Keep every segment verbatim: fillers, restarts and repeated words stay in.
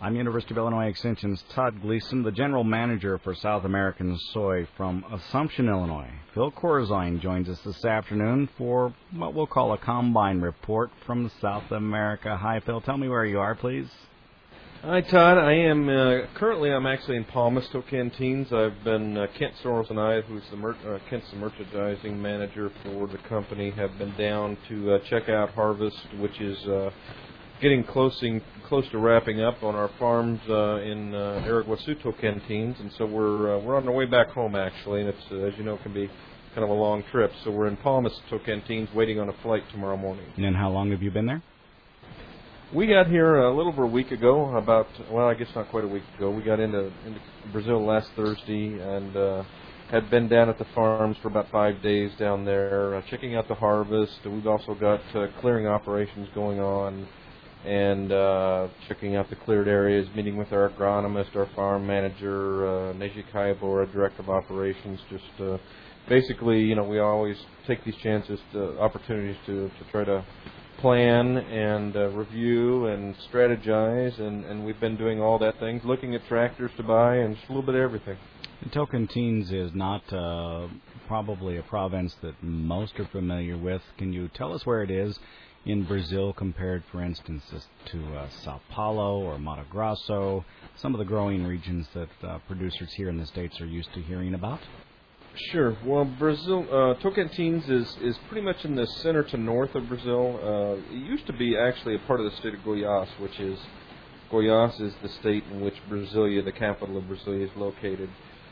I'm University of Illinois Extension's Todd Gleason, the General Manager for South American Soy from Assumption, Illinois. Phil Corzine joins us this afternoon for what we'll call a combine report from South America. Hi, Phil. Tell me where you are, please. Hi, Todd. I am uh, currently I'm actually in Palmas, Tocantins. I've been uh, Kent Sorrells and I, who's the mer- uh, Kent's the merchandising manager for the company, have been down to uh, check out harvest, which is uh, getting closing, close to wrapping up on our farms uh, in uh, Araguazu, Tocantins, and so we're uh, we're on our way back home actually, and it's uh, as you know can be kind of a long trip. So we're in Palmas, Tocantins, waiting on a flight tomorrow morning. And how long have you been there? We got here a little over a week ago, about, well, I guess not quite a week ago. We got into, into Brazil last Thursday and uh, had been down at the farms for about five days down there, uh, checking out the harvest. We've also got uh, clearing operations going on and uh, checking out the cleared areas, meeting with our agronomist, our farm manager, uh, Neji Kayabora, director of operations. Just uh, basically, you know, we always take these chances, to, opportunities to, to try to plan and uh, review and strategize, and, and we've been doing all that things, looking at tractors to buy and just a little bit of everything. Tocantins is not uh, probably a province that most are familiar with. Can you tell us where it is in Brazil compared, for instance, to uh, Sao Paulo or Mato Grosso, some of the growing regions that uh, producers here in the States are used to hearing about? Sure. Well, Brazil, uh, Tocantins is, is pretty much in the center to north of Brazil. Uh, it used to be actually a part of the state of Goiás, which is, Goiás is the state in which Brasilia, the capital of Brasilia, is located.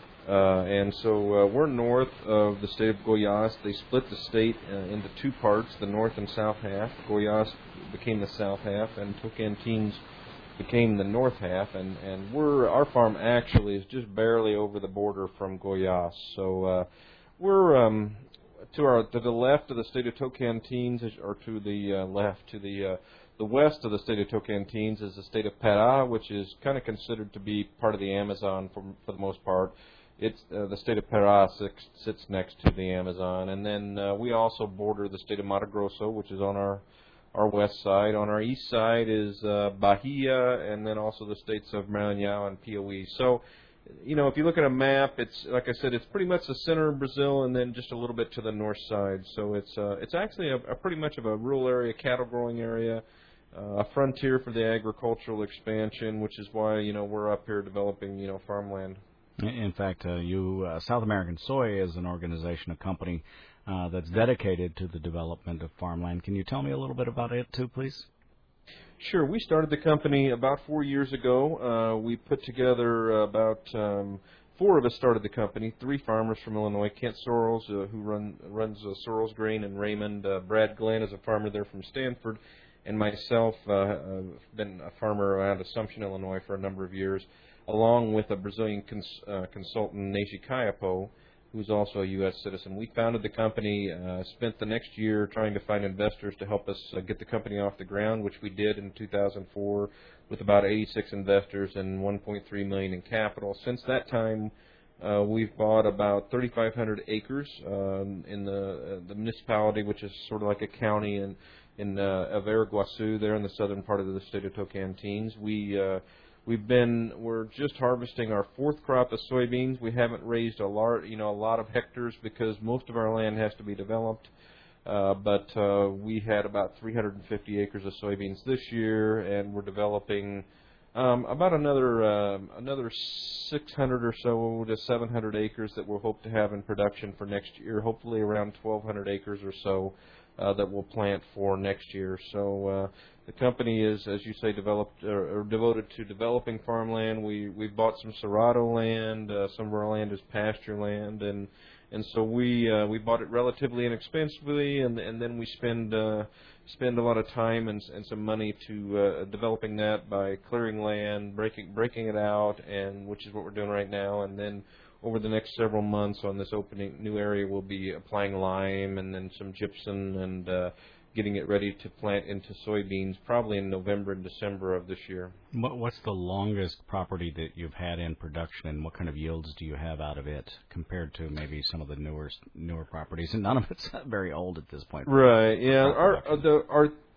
Uh, and so uh, we're north of the state of Goiás. They split the state uh, into two parts, the north and south half. Goiás became the south half, and Tocantins became the north half, and, and we're our farm actually is just barely over the border from Goiás. So uh, we're um, to our to the left of the state of Tocantins, or to the uh, left to the uh, the west of the state of Tocantins is the state of Pará, which is kind of considered to be part of the Amazon for for the most part. It's uh, the state of Pará sits, sits next to the Amazon, and then uh, we also border the state of Mato Grosso, which is on our our west side. On our east side is uh, Bahia, and then also the states of Maranhão and Piauí. So, you know, if you look at a map, it's like I said, it's pretty much the center of Brazil, and then just a little bit to the north side. So it's uh, it's actually a, a pretty much of a rural area, cattle growing area, uh, a frontier for the agricultural expansion, which is why you know we're up here developing you know farmland. In fact, uh, you uh, South American Soy is an organization, a company uh, that's dedicated to the development of farmland. Can you tell me a little bit about it, too, please? Sure. We started the company about four years ago. Uh, we put together about um, four of us started the company, three farmers from Illinois. Kent Sorrells, uh, who run, runs uh, Sorrells Grain in Raymond. Uh, Brad Glenn is a farmer there from Stanford. And myself, uh, I've been a farmer around Assumption, Illinois for a number of years, along with a Brazilian cons- uh, consultant, Neji Kayabora, who's also a U S citizen. We founded the company, uh, spent the next year trying to find investors to help us uh, get the company off the ground, which we did in two thousand four with about eighty-six investors and one point three million dollars in capital. Since that time, uh, we've bought about thirty-five hundred acres uh, in the, uh, the municipality, which is sort of like a county in, in uh, of Araguazu, there in the southern part of the state of Tocantins. We uh, We've been we're just harvesting our fourth crop of soybeans. We haven't raised a lot, you know, a lot of hectares because most of our land has to be developed. Uh, but uh, we had about three hundred fifty acres of soybeans this year, and we're developing um, about another uh, another six hundred or so to seven hundred acres that we'll hope to have in production for next year. Hopefully, around twelve hundred acres or so uh, that we'll plant for next year. So. Uh, The company is, as you say, developed or, or devoted to developing farmland. We we bought some Cerrado land. Uh, some of our land is pasture land, and and so we uh, we bought it relatively inexpensively, and and then we spend uh, spend a lot of time and and some money to uh, developing that by clearing land, breaking breaking it out, and which is what we're doing right now, and then. Over the next several months on this opening new area, we'll be applying lime and then some gypsum and uh, getting it ready to plant into soybeans probably in November and December of this year. What's the longest property that you've had in production, and what kind of yields do you have out of it compared to maybe some of the newer newer properties? And none of it's very old at this point. Right. Yeah. Our uh, the our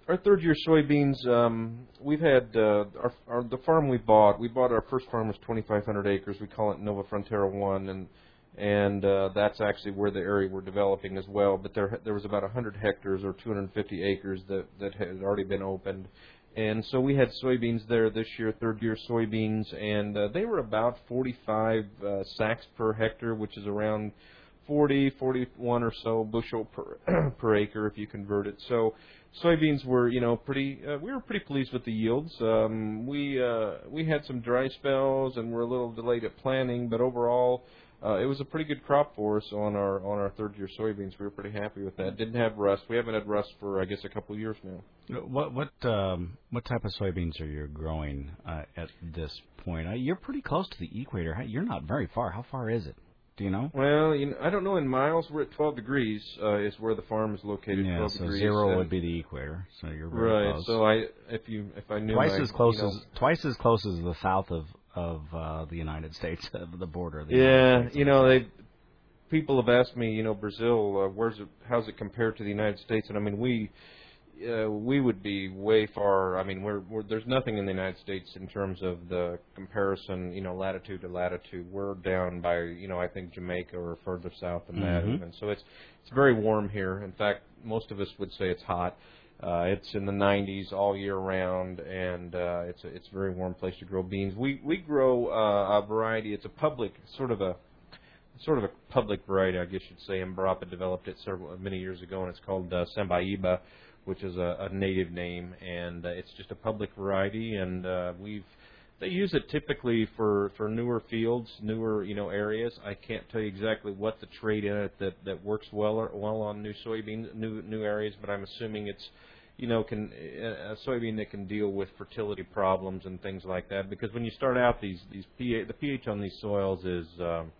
our third year soybeans, um, we've had uh, our, our the farm we bought. We bought our first farm was twenty-five hundred acres. We call it Nova Frontera One, and and uh, that's actually where the area we're developing as well. But there there was about one hundred hectares or two hundred fifty acres that that had already been opened, and so we had soybeans there this year, third year soybeans, and uh, they were about forty-five uh, sacks per hectare, which is around forty, forty-one or so bushel per per acre if you convert it. So soybeans were, you know, pretty. Uh, we were pretty pleased with the yields. Um, we uh, we had some dry spells and were a little delayed at planting, but overall, uh, it was a pretty good crop for us on our on our third year soybeans. We were pretty happy with that. Didn't have rust. We haven't had rust for I guess a couple of years now. What what um, what type of soybeans are you growing uh, at this point? Uh, you're pretty close to the equator. You're not very far. How far is it? Do you know? Well, you know, I don't know in miles. We're at twelve degrees. Uh, is where the farm is located. Yeah, twelve so degrees. zero would be the equator. So you're very right. close. So I, if you, if I knew twice my, as close you know, as twice as close as the south of of uh, the United States, of the border. Of the yeah, United States you know, they people have asked me, you know, Brazil, uh, where's it? How's it compared to the United States? And I mean, we. Uh, we would be way far. I mean, we're, we're there's nothing in the United States in terms of the comparison, you know, latitude to latitude. We're down by, you know, I think Jamaica or further south than that, Mm-hmm. and so it's it's very warm here. In fact, most of us would say it's hot. Uh, it's in the nineties all year round, and uh, it's a, it's a very warm place to grow beans. We we grow uh, a variety. It's a public sort of a sort of a public variety, I guess you'd say. Embrapa developed it several many years ago, and it's called uh, Sambaíba, which is a, a native name, and uh, it's just a public variety, and uh, we've they use it typically for, for newer fields, newer you know areas. I can't tell you exactly what the trait in it that, that works well or, well on new soybeans, new new areas, but I'm assuming it's you know can a soybean that can deal with fertility problems and things like that. Because when you start out, these these pH, the pH on these soils is um,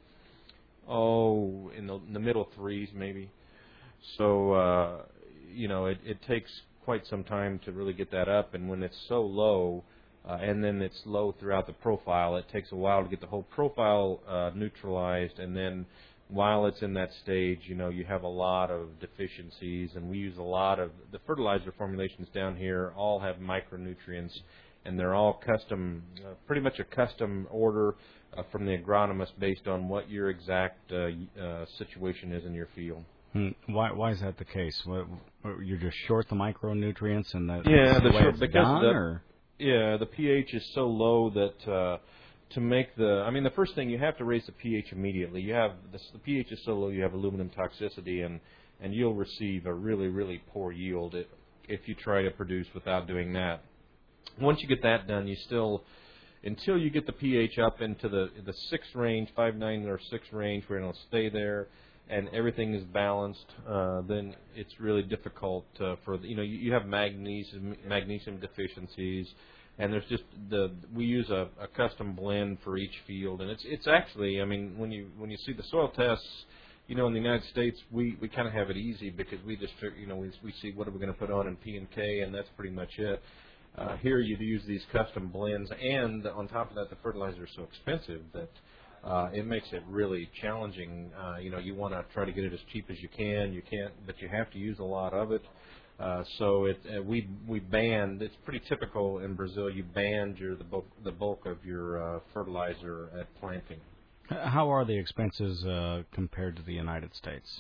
oh in the, in the middle threes maybe, so. Uh, you know, it, it takes quite some time to really get that up, and when it's so low, uh, and then it's low throughout the profile, it takes a while to get the whole profile uh, neutralized, and then while it's in that stage, you know, you have a lot of deficiencies, and we use a lot of, the fertilizer formulations down here all have micronutrients, and they're all custom, uh, pretty much a custom order uh, from the agronomist based on what your exact uh, uh, situation is in your field. Hmm. Why why is that the case? What, what, you're just short the micronutrients and that yeah, the, the way short, it's because done, the, or? yeah, the pH is so low that uh, to make the I mean the first thing you have to raise the pH immediately. You have the, the pH is so low you have aluminum toxicity, and and you'll receive a really really poor yield if, if you try to produce without doing that. Once you get that done, you still until you get the pH up into the the six range, five nine or six range, where it'll stay there, and everything is balanced, uh, then it's really difficult uh, for the, you know you, you have magnesium magnesium deficiencies, and there's just the we use a, a custom blend for each field, and it's it's actually I mean when you when you see the soil tests, you know in the United States we, we kind of have it easy because we just you know we we see what are we going to put on in P and K, and that's pretty much it. Uh, here you use these custom blends, and on top of that the fertilizer is so expensive that Uh, it makes it really challenging. Uh, you know, you want to try to get it as cheap as you can. You can't, but you have to use a lot of it. Uh, so it, uh, we we banned. It's pretty typical in Brazil. You banned your the bulk the bulk of your uh, fertilizer at planting. How are the expenses uh, compared to the United States?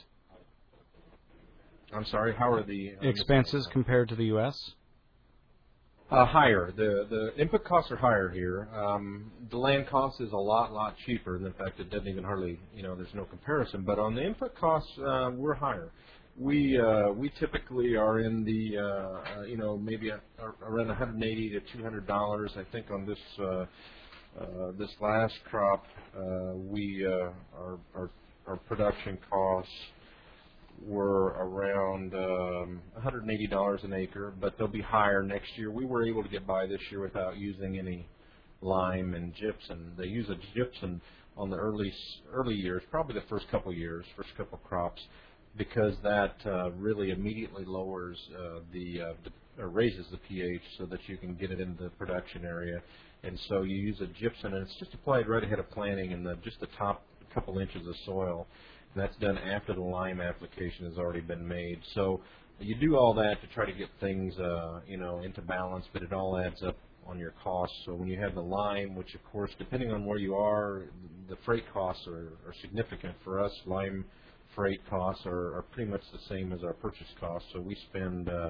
I'm sorry. How are the uh, expenses compared to the U S? Uh, higher. The the input costs are higher here. Um, the land cost is a lot lot cheaper. And in fact, it doesn't even hardly you know there's no comparison. But on the input costs, uh, we're higher. We uh, we typically are in the uh, uh, you know maybe a, around one hundred eighty to two hundred dollars. I think on this uh, uh, this last crop, uh, we uh, our, our our production costs were around um, one hundred eighty dollars an acre, but they'll be higher next year. We were able to get by this year without using any lime and gypsum. They use a gypsum on the early early years, probably the first couple years, first couple crops, because that uh, really immediately lowers uh, the, uh, the or raises the pH so that you can get it into the production area. And so you use a gypsum, and it's just applied right ahead of planting in the just the top couple inches of soil. And that's done after the lime application has already been made. So you do all that to try to get things, uh, you know, into balance, but it all adds up on your costs. So when you have the lime, which of course, depending on where you are, the freight costs are, are significant. For us, lime freight costs are, are pretty much the same as our purchase costs. So we spend, uh,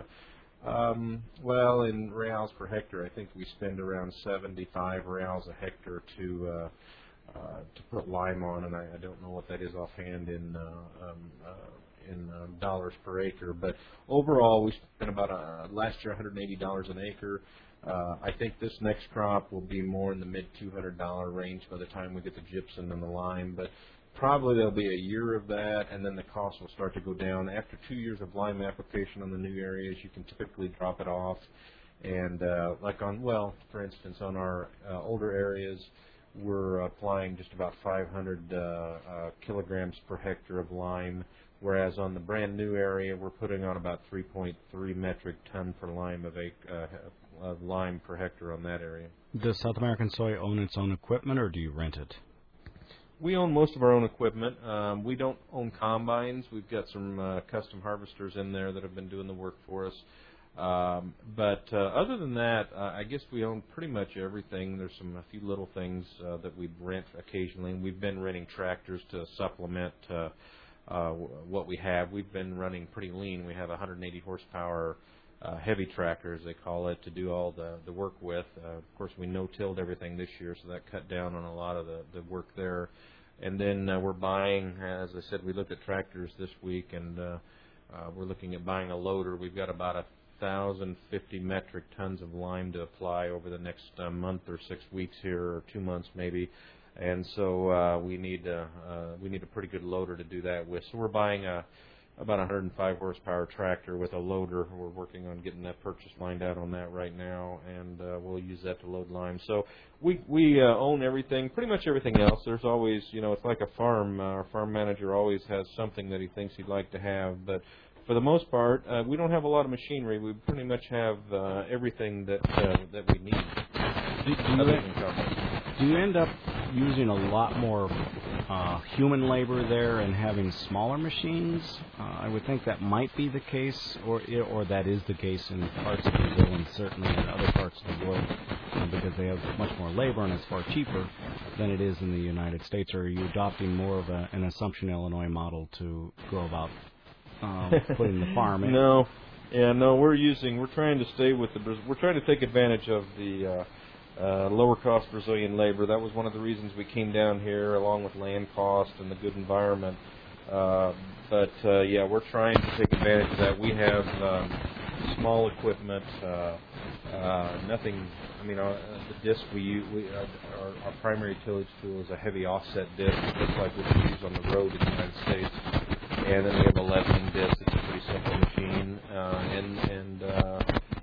um, well, in reals per hectare, I think we spend around seventy-five reals a hectare to uh, uh, to put lime on, and I, I don't know what that is offhand in uh, um, uh, in uh, dollars per acre. But overall, we spent about uh, last year one hundred eighty dollars an acre. Uh, I think this next crop will be more in the mid two hundred dollars range by the time we get the gypsum and the lime, but probably there'll be a year of that, and then the cost will start to go down. After two years of lime application on the new areas, you can typically drop it off. And uh, like on, well, for instance, on our uh, older areas, we're applying just about five hundred uh, uh, kilograms per hectare of lime, whereas on the brand new area, we're putting on about three point three metric ton per lime of, a, uh, of lime per hectare on that area. Does South American Soy own its own equipment, or do you rent it? We own most of our own equipment. Um, we don't own combines. We've got some uh, custom harvesters in there that have been doing the work for us. Um, but uh, other than that, uh, I guess we own pretty much everything. There's some a few little things uh, that we rent occasionally. And we've been renting tractors to supplement uh, uh, what we have. We've been running pretty lean. We have one hundred eighty horsepower uh, heavy tractor, as they call it, to do all the, the work with. Uh, of course, we no-tilled everything this year, so that cut down on a lot of the, the work there. And then uh, we're buying, as I said, we looked at tractors this week, and uh, uh, we're looking at buying a loader. We've got about a one thousand fifty metric tons of lime to apply over the next uh, month or six weeks here, or two months maybe. And so uh, we need uh, uh, we need a pretty good loader to do that with. So we're buying a about one hundred five horsepower tractor with a loader. We're working on getting that purchase lined out on that right now, and uh, we'll use that to load lime. So we we uh, own everything, pretty much everything else. There's always, you know, it's like a farm. Uh, our farm manager always has something that he thinks he'd like to have, but for the most part, uh, we don't have a lot of machinery. We pretty much have uh, everything that uh, that we need. Do, do, you end, do you end up using a lot more uh, human labor there and having smaller machines? Uh, I would think that might be the case, or or that is the case in parts of Brazil and certainly in other parts of the world, uh, because they have much more labor and it's far cheaper than it is in the United States. Or are you adopting more of a, an Assumption, Illinois model to go about Um, putting the farm in? No, yeah, no. We're using. We're trying to stay with the. We're trying to take advantage of the uh, uh, lower cost Brazilian labor. That was one of the reasons we came down here, along with land cost and the good environment. Uh, but uh, yeah, we're trying to take advantage of that. We have um, small equipment. Uh, uh, nothing. I mean, our, the disc we use. We, uh, our, our primary tillage tool is a heavy offset disc, just like what we use on the road in the United States. And then we have a leveling disc. It's a pretty simple machine, uh, and and uh,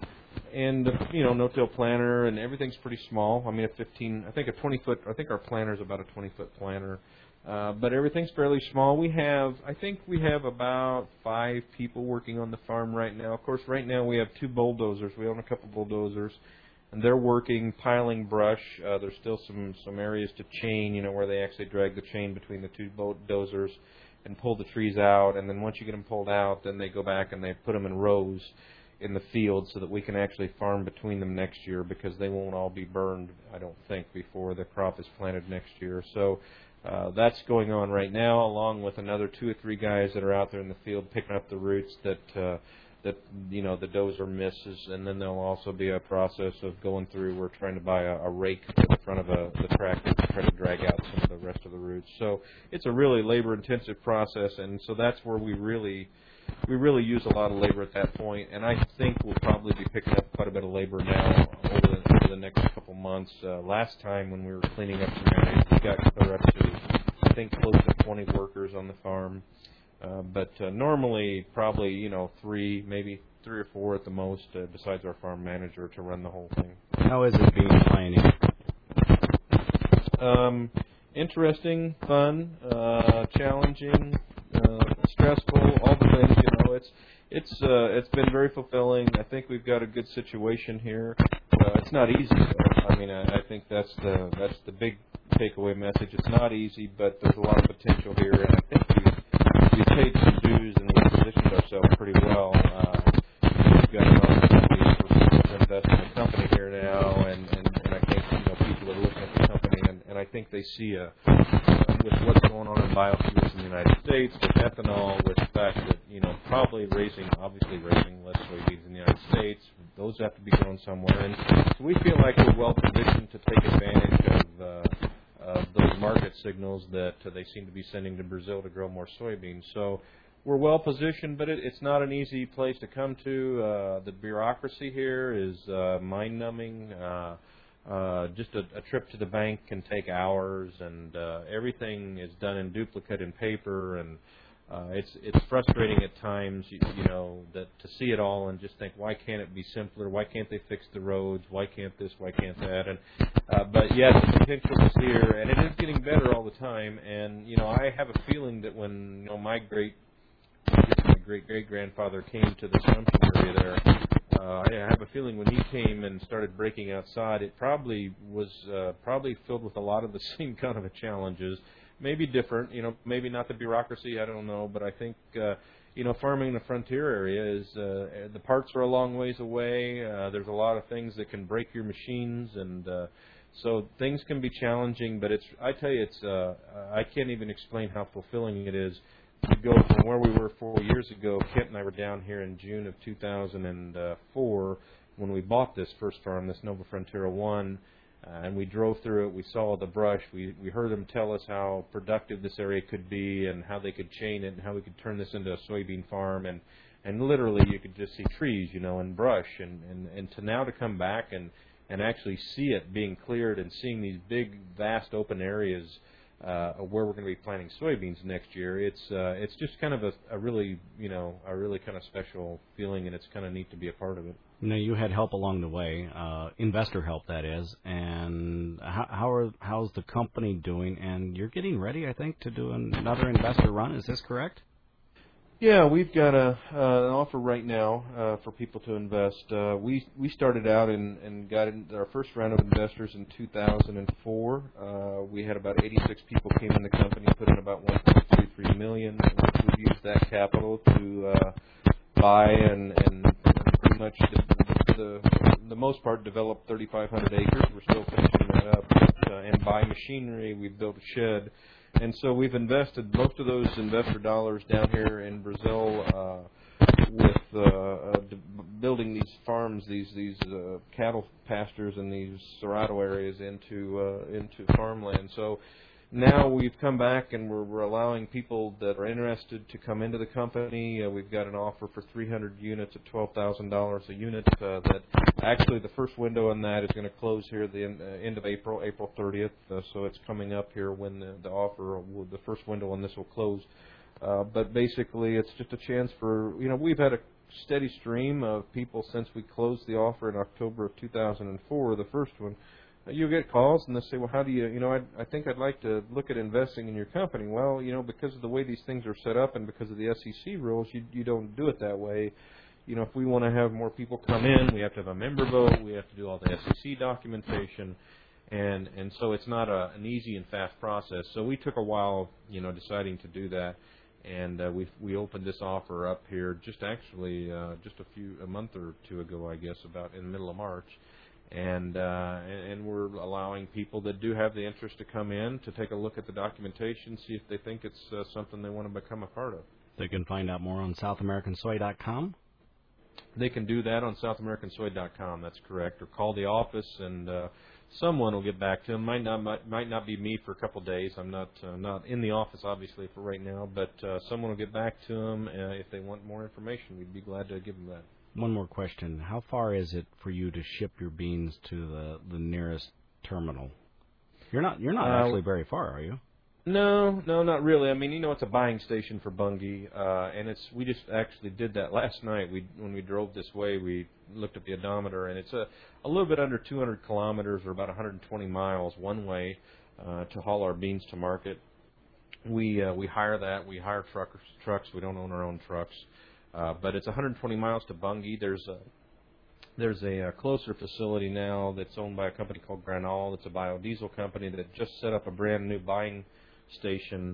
and you know, no-till planter, and everything's pretty small. I mean, a fifteen, I think a twenty foot. I think our planter is about a twenty foot planter, uh, but everything's fairly small. We have, I think, we have about five people working on the farm right now. Of course, right now we have two bulldozers. We own a couple bulldozers, and they're working piling brush. Uh, there's still some some areas to chain, you know, where they actually drag the chain between the two bulldozers and pull the trees out, and then once you get them pulled out, then they go back and they put them in rows in the field so that we can actually farm between them next year, because they won't all be burned, I don't think, before the crop is planted next year. So uh, that's going on right now, along with another two or three guys that are out there in the field picking up the roots that uh, that you know the dozer misses, and then there'll also be a process of going through. We're trying to buy a, a rake for the front of a, the tractor to try to drag out some of the rest of the roots. So it's a really labor-intensive process, and so that's where we really we really use a lot of labor at that point. And I think we'll probably be picking up quite a bit of labor now over the, over the next couple months. Uh, last time when we were cleaning up some areas, we got clear up to I think close to twenty workers on the farm. Uh, but uh, normally, probably, you know, three, maybe three or four at the most, uh, besides our farm manager, to run the whole thing. How is it being pioneer? Um, interesting, fun, uh, challenging, uh, stressful, all the things. You know, it's it's uh, it's been very fulfilling. I think we've got a good situation here. Uh, it's not easy, though. I mean, I, I think that's the that's the big takeaway message. It's not easy, but there's a lot of potential here, and I think we've we've paid some dues and we've positioned ourselves pretty well. Uh, we've got an opportunity for people to invest in the company here now, and, and, and I think, you know, people are looking at the company, and, and I think they see a, uh, with what's going on in biofuels in the United States, with ethanol, with the fact that, you know, probably raising, obviously raising less soybeans in the United States, those have to be grown somewhere, and so we feel like we're well positioned to take advantage of uh, of those market signals that uh, they seem to be sending to Brazil to grow more soybeans. So we're well positioned, but it, it's not an easy place to come to. Uh, the bureaucracy here is uh, mind-numbing. Uh, uh, just a, a trip to the bank can take hours, and uh, everything is done in duplicate and paper, and uh, it's it's frustrating at times, you, you know, that to see it all and just think, why can't it be simpler? Why can't they fix the roads? Why can't this? Why can't that? And uh, but yes, the potential is here, and it is getting better all the time. And you know, I have a feeling that when you know my great my great great grandfather came to the Assumption area there, uh, I have a feeling when he came and started breaking outside, it probably was uh, probably filled with a lot of the same kind of challenges. Maybe different, you know, maybe not the bureaucracy, I don't know, but I think, uh, you know, farming in the frontier area is, uh, the parts are a long ways away, uh, there's a lot of things that can break your machines, and uh, so things can be challenging, but it's, I tell you, it's, uh, I can't even explain how fulfilling it is to go from where we were four years ago. Kent and I were down here in June of two thousand four when we bought this first farm, this Nova Frontera one. Uh, and we drove through it. We saw the brush. We we heard them tell us how productive this area could be, and how they could chain it, and how we could turn this into a soybean farm. And and literally, you could just see trees, you know, and brush. And and and to now to come back and and actually see it being cleared, and seeing these big, vast open areas uh, where we're going to be planting soybeans next year. It's uh, it's just kind of a, a really you know a really kind of special feeling, and it's kind of neat to be a part of it. Now, you had help along the way, uh, investor help, that is. And how, how are how's the company doing? And you're getting ready, I think, to do another investor run. Is this correct? Yeah, we've got a uh, an offer right now uh, for people to invest. Uh, we we started out and, and got in our first round of investors in two thousand four. Uh, we had about eighty-six people came in the company, put in about one point three three million dollars. We've used that capital to uh, buy and and pretty much the, the the most part develop thirty-five hundred acres. We're still finishing that up, but, uh, and buy machinery. We've built a shed. And so we've invested most of those investor dollars down here in Brazil uh, with uh, uh, d- building these farms, these these uh, cattle pastures, and these cerrado areas into uh, into farmland. So now we've come back and we're, we're allowing people that are interested to come into the company. Uh, we've got an offer for three hundred units at twelve thousand dollars a unit. Uh, that actually the first window on that is going to close here at the end, uh, end of April, April thirtieth. Uh, so it's coming up here when the, the offer, will, the first window on this will close. Uh, but basically, it's just a chance for, you know, we've had a steady stream of people since we closed the offer in October of two thousand four, the first one. You get calls and they say, well, how do you, you know, I, I think I'd like to look at investing in your company. Well, you know, because of the way these things are set up and because of the S E C rules, you, you don't do it that way. You know, if we want to have more people come in, we have to have a member vote. We have to do all the S E C documentation. And, and so it's not a, an easy and fast process. So we took a while, you know, deciding to do that. And uh, we we opened this offer up here just actually uh, just a few, a month or two ago, I guess, about in the middle of March. And, uh, and we're allowing people that do have the interest to come in to take a look at the documentation, see if they think it's uh, something they want to become a part of. They can find out more on south american soy dot com? They can do that on south american soy dot com, that's correct, or call the office and uh, someone will get back to them. Might not might, might not be me for a couple of days. I'm not uh, not in the office, obviously, for right now, but uh, someone will get back to them uh, if they want more information. We'd be glad to give them that. One more question. How far is it for you to ship your beans to the, the nearest terminal? You're not you're not uh, actually very far, are you? No, no, not really. I mean, you know, it's a buying station for Bunge, uh, and it's we just actually did that last night. We when we drove this way, we looked at the odometer, and it's a a little bit under two hundred kilometers, or about one hundred twenty miles one way uh, to haul our beans to market. We uh, we hire that. We hire truckers, trucks. We don't own our own trucks. Uh, but it's one hundred twenty miles to Bunge. There's a there's a, a closer facility now that's owned by a company called Granol. It's a biodiesel company that just set up a brand new buying station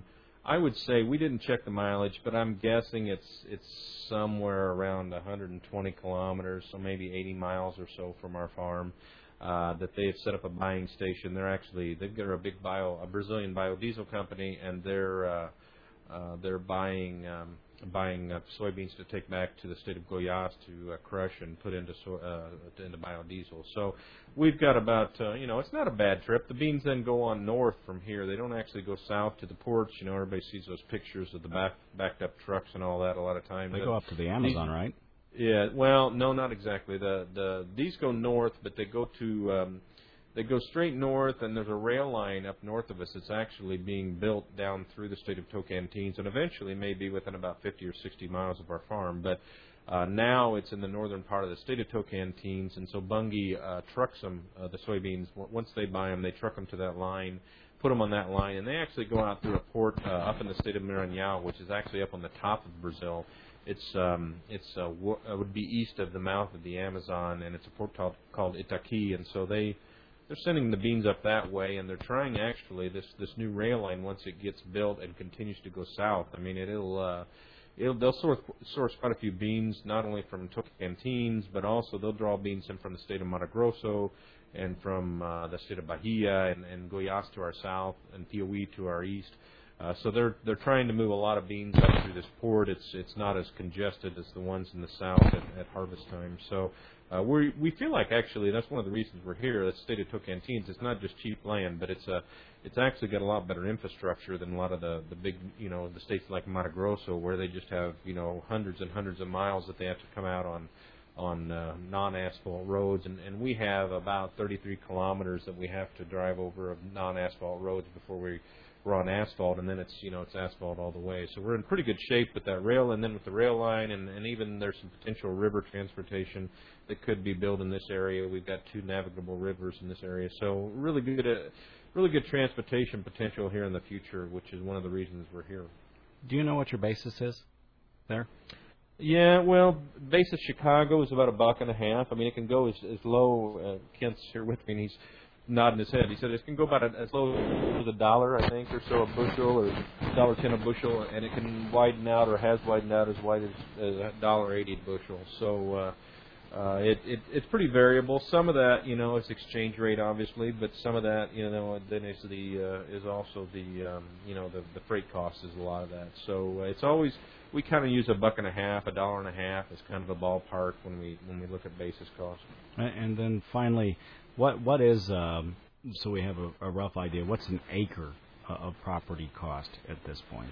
I would say we didn't check the mileage, but I'm guessing it's it's somewhere around one hundred twenty kilometers, so maybe eighty miles or so from our farm. Uh, that they have set up a buying station. They're actually they've got a big bio a Brazilian biodiesel company, and they're uh, uh, they're buying um, buying uh, soybeans to take back to the state of Goiás to uh, crush and put into so, uh, into biodiesel. So we've got about uh, you know it's not a bad trip. The beans then go on north from here. They don't actually go south to the ports. You know, everybody sees those pictures of the back backed up trucks and all that a lot of times. They go up to the Amazon, right? Yeah, well, no, not exactly. The the these go north, but they go to um, they go straight north, and there's a rail line up north of us that's actually being built down through the state of Tocantins, and eventually may be within about fifty or sixty miles of our farm. But uh, now it's in the northern part of the state of Tocantins, and so Bunge uh, trucks them uh, the soybeans. Once they buy them, they truck them to that line, put them on that line, and they actually go out through a port uh, up in the state of Maranhão, which is actually up on the top of Brazil. It's um, it's uh, w- uh, would be east of the mouth of the Amazon, and it's a port called, called Itaqui, and so they they're sending the beans up that way, and they're trying actually this this new rail line once it gets built and continues to go south. I mean, it'll uh, it'll they'll source source quite a few beans, not only from Tocantins, but also they'll draw beans in from the state of Mato Grosso and from uh, the state of Bahia and, and Goiás to our south and Piauí to our east. Uh, so they're they're trying to move a lot of beans up through this port. It's it's not as congested as the ones in the south at, at harvest time. So uh, we we feel like actually that's one of the reasons we're here. The state of Tocantins, it's not just cheap land, but it's a it's actually got a lot better infrastructure than a lot of the the big you know the states like Mato Grosso, where they just have you know hundreds and hundreds of miles that they have to come out on on uh, non-asphalt roads, and, and we have about thirty-three kilometers that we have to drive over of non-asphalt roads before we we're on asphalt, and then it's you know it's asphalt all the way. So we're in pretty good shape with that rail, and then with the rail line, and, and even there's some potential river transportation that could be built in this area. We've got two navigable rivers in this area, so really good, uh, really good transportation potential here in the future, which is one of the reasons we're here. Do you know what your basis is there? Yeah, well, basis Chicago is about a buck and a half. I mean, it can go as, as low. Uh, Kent's here with me, and he's nodding his head. He said it can go about a, as low as a dollar, I think, or so a bushel, or a dollar ten a bushel, and it can widen out or has widened out as wide as, as a dollar eighty a bushel. So uh, uh, it, it it's pretty variable. Some of that, you know, is exchange rate, obviously, but some of that, you know, then is the uh, is also the um, you know the the freight cost is a lot of that. So uh, it's always we kind of use a buck and a half, a dollar and a half as kind of a ballpark when we when we look at basis cost. And then finally, what what is um, so we have a, a rough idea. What's an acre uh, of property cost at this point?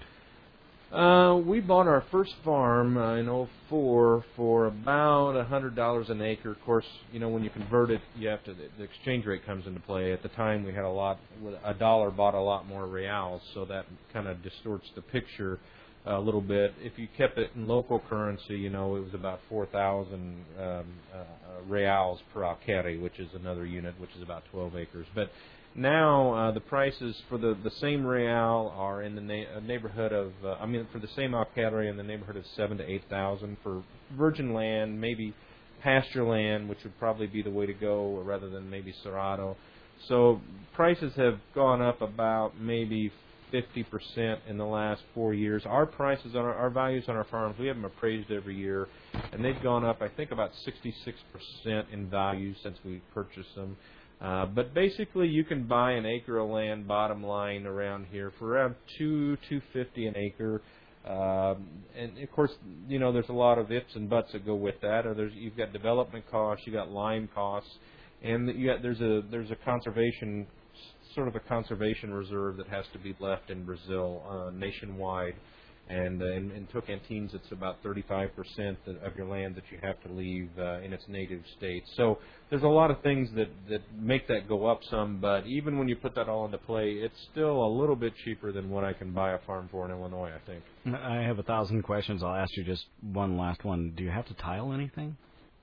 Uh, we bought our first farm uh, in oh four for about a hundred dollars an acre. Of course, you know when you convert it, you have to the, the exchange rate comes into play. At the time, we had a lot. A dollar bought a lot more reals, so that kind of distorts the picture a little bit. If you kept it in local currency, you know, it was about four thousand um, uh, reals per alqueire, which is another unit, which is about twelve acres. But now uh, the prices for the, the same real are in the na- neighborhood of, uh, I mean, for the same alqueire in the neighborhood of seven to eight thousand for virgin land, maybe pasture land, which would probably be the way to go, rather than maybe cerrado. So prices have gone up about maybe fifty percent in the last four years. Our prices on our, our values on our farms, we have them appraised every year, and they've gone up, I think, about sixty-six percent in value since we purchased them. Uh, but basically, you can buy an acre of land, bottom line, around here for around two two fifty an acre. Um, and of course, you know, there's a lot of ifs and buts that go with that. Or there's you've got development costs, you got lime costs, and you got there's a there's a conservation sort of a conservation reserve that has to be left in Brazil uh, nationwide. And uh, in, in Tocantins, it's about thirty-five percent of your land that you have to leave uh, in its native state. So there's a lot of things that, that make that go up some, but even when you put that all into play, it's still a little bit cheaper than what I can buy a farm for in Illinois, I think. I have a thousand questions. I'll ask you just one last one. Do you have to tile anything?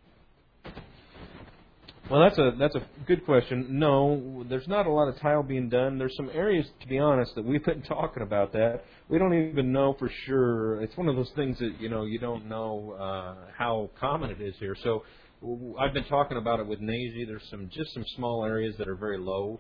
Well, that's a that's a good question. No, there's not a lot of tile being done. There's some areas, to be honest, that we've been talking about that. We don't even know for sure. It's one of those things that, you know, you don't know uh, how common it is here. So I've been talking about it with Nazy. There's some just some small areas that are very low.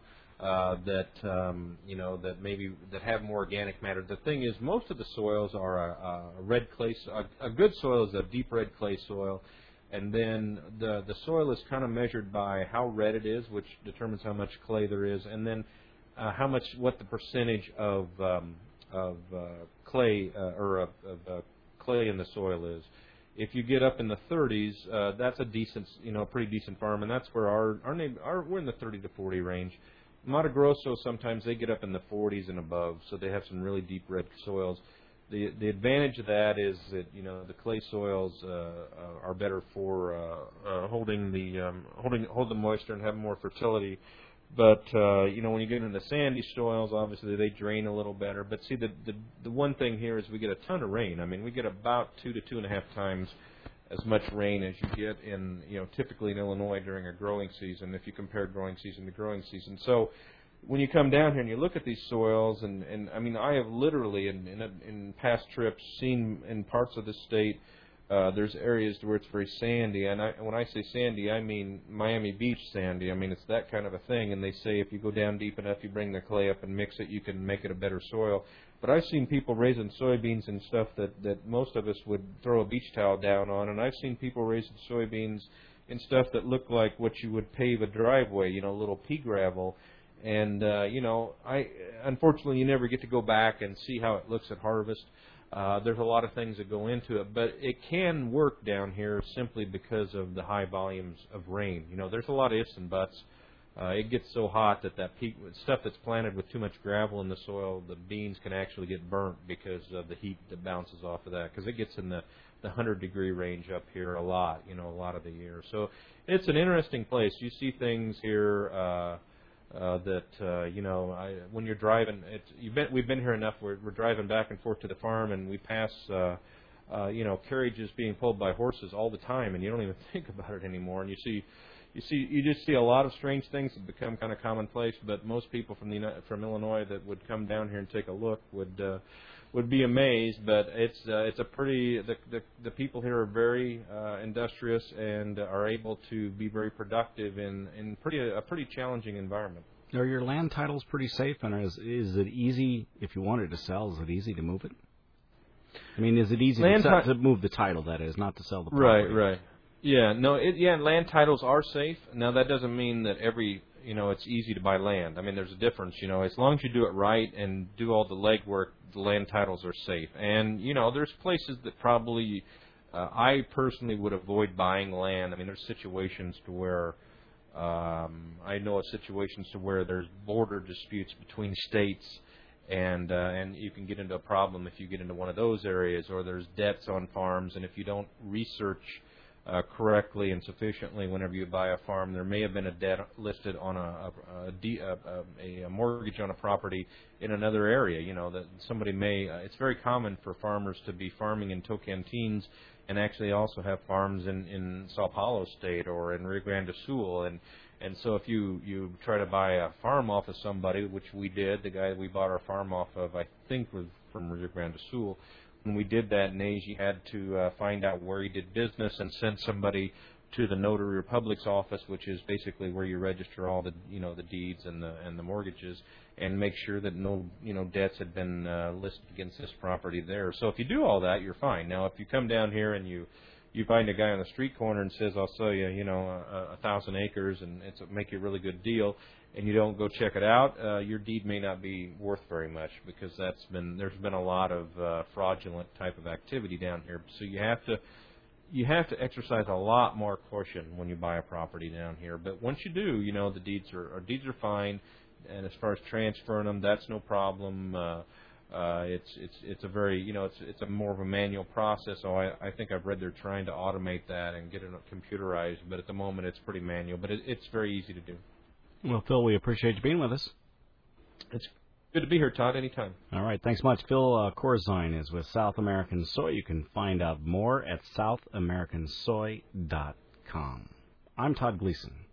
uh, that um, you know that maybe that have more organic matter. The thing is, most of the soils are a, a red clay. A, a good soil is a deep red clay soil, and then the the soil is kind of measured by how red it is, which determines how much clay there is, and then uh, how much what the percentage of um, of uh, clay uh, or of, of uh, clay in the soil is. If you get up in the thirties, uh, that's a decent, you know, pretty decent farm, and that's where our our, name, our we're in the thirty to forty range. Mato Grosso, sometimes they get up in the forties and above, so they have some really deep red soils. The the advantage of that is that, you know, the clay soils uh, are better for uh, uh, holding the um, holding hold the moisture and have more fertility. But uh, you know, when you get into sandy soils, obviously they drain a little better. But see, the, the the one thing here is we get a ton of rain. I mean, we get about two to two and a half times as much rain as you get in, you know, typically in Illinois during a growing season, if you compare growing season to growing season. So when you come down here and you look at these soils, and, and I mean, I have literally in in, a, in past trips seen in parts of the state. Uh, there's areas where it's very sandy, and I, when I say sandy, I mean Miami Beach sandy. I mean, it's that kind of a thing, and they say if you go down deep enough, you bring the clay up and mix it, you can make it a better soil. But I've seen people raising soybeans and stuff that, that most of us would throw a beach towel down on, and I've seen people raising soybeans in stuff that look like what you would pave a driveway, you know, little pea gravel. And, uh, you know, I unfortunately, you never get to go back and see how it looks at harvest. Uh, there's a lot of things that go into it, but it can work down here simply because of the high volumes of rain. You know, there's a lot of ifs and buts. Uh, it gets so hot that that peak, stuff that's planted with too much gravel in the soil, the beans can actually get burnt because of the heat that bounces off of that, because it gets in the, the one hundred degree range up here a lot, you know, a lot of the year. So it's an interesting place. You see things here uh, Uh, that uh, you know, I, when you're driving, it's, you've been, we've been here enough. We're, we're driving back and forth to the farm, and we pass, uh, uh, you know, carriages being pulled by horses all the time, and you don't even think about it anymore. And you see, you see, you just see a lot of strange things that become kind of commonplace. But most people from the from Illinois that would come down here and take a look would uh, would be amazed. But it's uh, it's a pretty the, the the people here are very uh, industrious and are able to be very productive in in pretty a pretty challenging environment. Are your land titles pretty safe, and is is it easy if you wanted to sell? Is it easy to move it? I mean, is it easy to, sell, to move the title? That is, not to sell the property. Right, right. Yeah, no, it, yeah. Land titles are safe. Now that doesn't mean that every you know it's easy to buy land. I mean, there's a difference. You know, as long as you do it right and do all the legwork, the land titles are safe. And you know, there's places that probably uh, I personally would avoid buying land. I mean, there's situations to where um, I know of situations to where there's border disputes between states, and uh, and you can get into a problem if you get into one of those areas, or there's debts on farms, and if you don't research Uh, correctly and sufficiently whenever you buy a farm, there may have been a debt listed on a a, a, a, a mortgage on a property in another area. You know that somebody may. Uh, it's very common for farmers to be farming in Tocantins and actually also have farms in in Sao Paulo State or in Rio Grande do Sul, and and so if you you try to buy a farm off of somebody, which we did, the guy we bought our farm off of, I think was from Rio Grande do Sul. When we did that, Nays, you had to uh, find out where he did business and send somebody to the Notary Republic's office, which is basically where you register all the you know the deeds and the and the mortgages, and make sure that no you know debts had been uh, listed against this property there. So if you do all that, you're fine. Now, if you come down here and you you find a guy on the street corner and says, "I'll sell you you know a, a thousand acres and it's a, make you a really good deal," and you don't go check it out, uh, your deed may not be worth very much, because that's been there's been a lot of uh, fraudulent type of activity down here. So you have to you have to exercise a lot more caution when you buy a property down here. But once you do, you know the deeds are, are deeds are fine, and as far as transferring them, that's no problem. Uh, uh, it's it's it's a very you know it's it's a more of a manual process. So I, I think I've read they're trying to automate that and get it computerized, but at the moment it's pretty manual. But it, it's very easy to do. Well, Phil, we appreciate you being with us. It's good to be here, Todd, anytime. All right, thanks much. Phil uh, Corzine is with South American Soy. You can find out more at south american soy dot com. I'm Todd Gleason.